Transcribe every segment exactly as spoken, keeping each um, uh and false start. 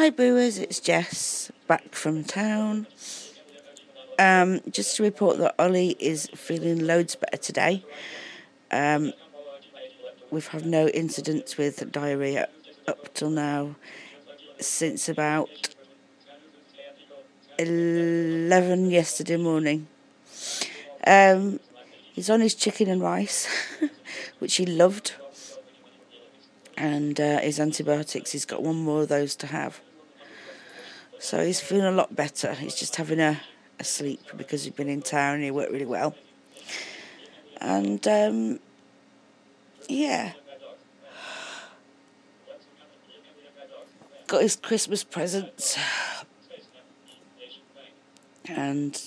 Hi Booers, it's Jess, back from town. Um, just to report that Ollie is feeling loads better today. Um, we've had no incidents with diarrhoea up till now, since about eleven yesterday morning. Um, he's on his chicken and rice, which he loved, and uh, his antibiotics, he's got one more of those to have. So he's feeling a lot better. He's just having a, a sleep because he'd been in town and he worked really well. And, um, yeah. Got his Christmas presents. And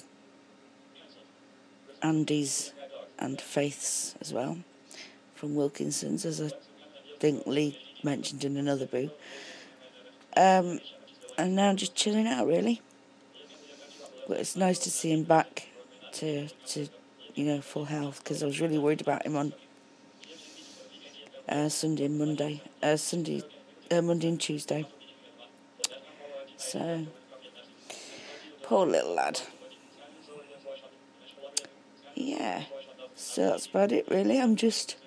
Andy's and Faith's as well. From Wilkinson's, as I think Lee mentioned in another boo. Um, and now I'm just chilling out, really. But it's nice to see him back to, to you know, full health, because I was really worried about him on uh, Sunday and Monday. Uh, Sunday, uh, Monday and Tuesday. So, poor little lad. Yeah, so that's about it, really. I'm just...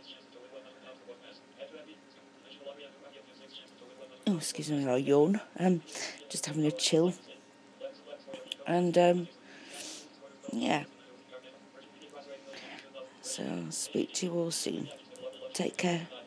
Oh, excuse me, I'll yawn. Um, just having a chill. And, um, yeah. So I'll speak to you all soon. Take care.